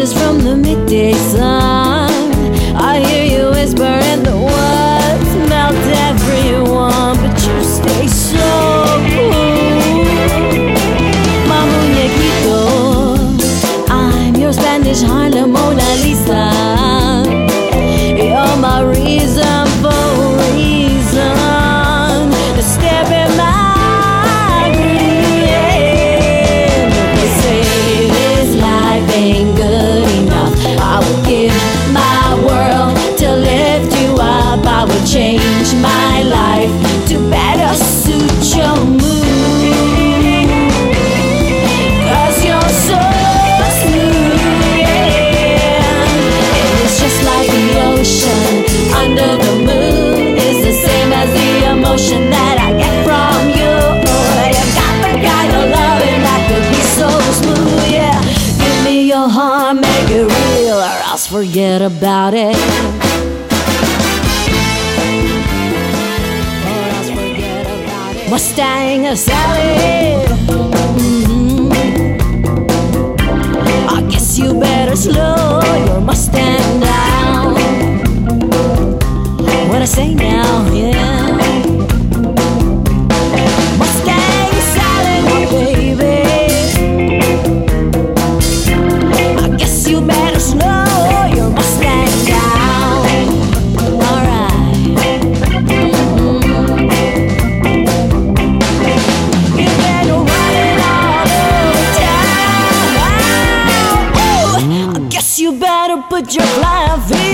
kisses from the midday sun. I hear you whisper and the words melt everyone, but you stay so cool. My muñequito, I'm your Spanish Harlem Mona Lisa. You're my reason for reason to step in my green. They say this life ain't good enough. I would give my world to lift you up. I would change my life to better suit your mood. 'Cause you're so smooth, yeah. It's just like the ocean under the moon. It's the same as the emotion that I get from you. You got the kind of loving that could be so smooth, yeah. Give me your heart, make it real, or else forget about it. Or else forget about it. Mustang or Sally, I guess you better slow your Mustang down. What I say now, yeah. Mustang Sally, my baby, I guess you better slow your Mustang down. Alright. You've been running all over town. Oh, I guess you better put your flying feet